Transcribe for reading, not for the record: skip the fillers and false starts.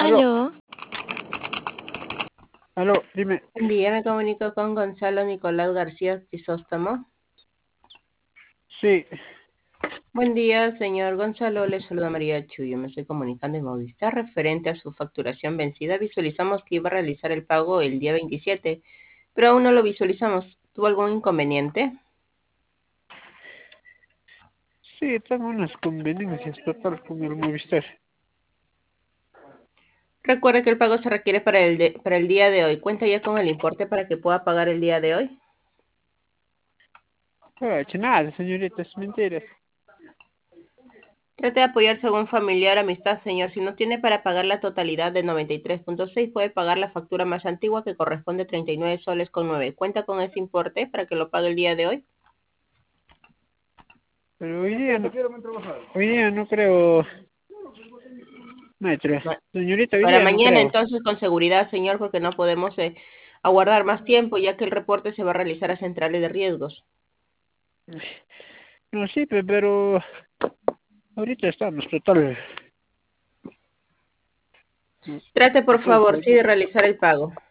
Aló, Aló, aló, dime. buen día, me comunico con Gonzalo Nicolás García Crisóstomo. Sí, Buen día, señor Gonzalo, le saluda María Chuyo, me estoy comunicando en Movistar referente a su facturación vencida. Visualizamos que iba a realizar el pago el día 27, pero aún no lo visualizamos. ¿Tuvo algún inconveniente? sí, tengo unas conveniencias total con el Movistar. Recuerde que el pago se requiere para el día de hoy. ¿Cuenta ya con el importe para que pueda pagar el día de hoy? No he hecho nada, señorita, es mentira. Trate de apoyarse a un familiar, amistad, señor. Si no tiene para pagar la totalidad de 93.6, puede pagar la factura más antigua que corresponde a 39 soles con 9. ¿Cuenta con ese importe para que lo pague el día de hoy? Pero hoy día no creo, maestra. Ma- Señorita, hoy Para día no mañana, creo. entonces, con seguridad, señor, porque no podemos aguardar más tiempo, ya que el reporte se va a realizar a centrales de riesgos. No, sí, pero ahorita estamos total, Trate, por total favor, sí, de jodidos. realizar el pago.